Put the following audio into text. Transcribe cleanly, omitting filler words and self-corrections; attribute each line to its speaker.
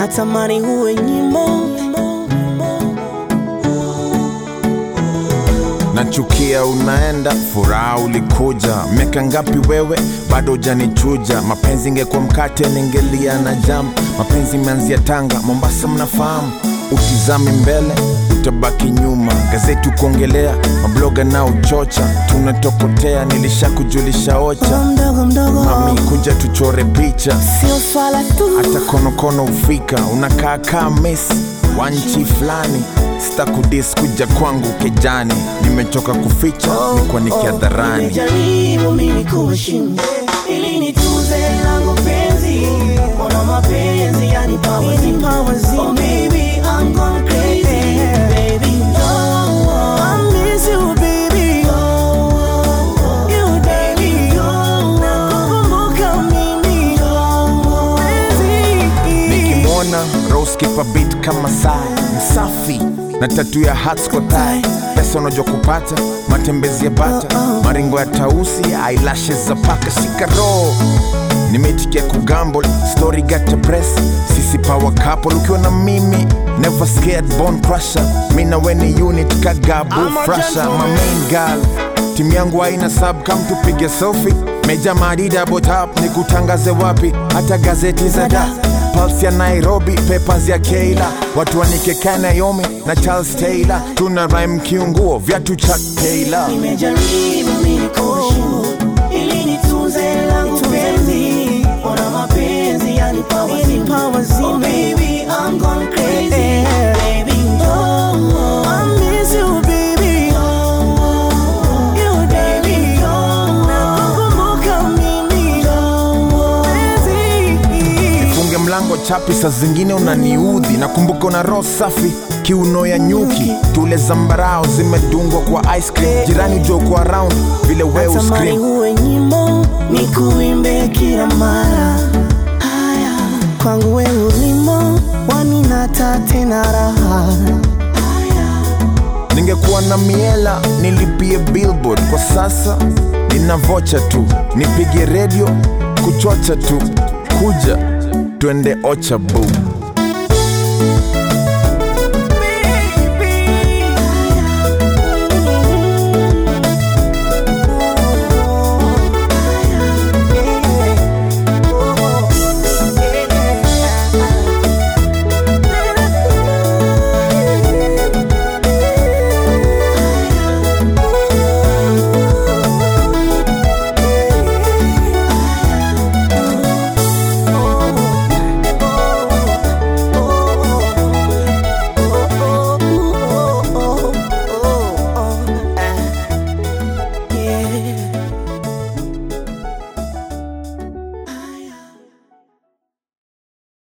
Speaker 1: natamani uwe nyimbo.
Speaker 2: Nachukia unaenda, furaha ulikuja. Miaka ngapi wewe, bado hujanichuja. Mapenzi ingekuwa mkate ningelia na jam. Mapenzi imeanzia Tanga, Mombasa mnafahamu. Utizame mbele, utabaki nyuma. Gazeti kuongelea, mabloga na uchocha. Tunatokotea, nilishakujulisha ocha.
Speaker 1: Mdogo
Speaker 2: Mami kuja tuchore picha.
Speaker 1: sio swala tu,
Speaker 2: hata konokono ufika. Unakaa Messi wa nchi fulani. Sitakudis kuja kwangu kejani. Nimechoka kuficha, nikuwa nikiadharani.
Speaker 1: nimejaribu mimi kuheshimu ili nituze langu penzi. Mbona mapenzi yanipa wazimu? Oh baby, I'm gone crazy. Baby, I miss you baby. You baby, nakukumbuka mimi.
Speaker 2: Nikimwona Rose kipa beat kama sai. Msafi na tatu ya hats kwa thigh. Pesa unajua kupata, matembezi ya bata. Maringo ya tausi, eyelashes za paka. Shika roho, nimetikia kugamble. Story got a press, sisi power couple. Ukiwa na mimi, never scared, bone crusher. Mina weni unit kagabu frasha. My main girl, timu yangu haina sub. Come tupige selfie, meja madida double tap. Nikutangaze wapi, hata gazeti za da. Pulse ya Nairobi, papers ya Keila. Watu wanike Naomi na Charles Taylor. Tuna rhyme kiunguo, viatu Chuck Taylor.
Speaker 1: Nimejaribu mimi kuheshimu ili nitunze langu penzi. Mbona mapenzi yanipa wazimu? Oh baby, I'm gone crazy. Baby, I miss you baby. You baby, nakukumbuka mimi.
Speaker 2: Funge mlango chapi, saa zingine unaniudhi. Nakumbuka una roho safi, kiuno ya nyuki. Tule zambarao zimedungwa kwa ice cream. Jirani joko around, vile wewe
Speaker 1: natamani
Speaker 2: scream.
Speaker 1: uwe nyimbo nikuimbe kila mara. Haya kwangu wewe ulimo, waninata tena raha.
Speaker 2: Ningekuwa na miela, nilipie billboard. Kwa sasa, nina vocha tu. Nipige radio, kuchocha tu. Kuja, twende ocha boo.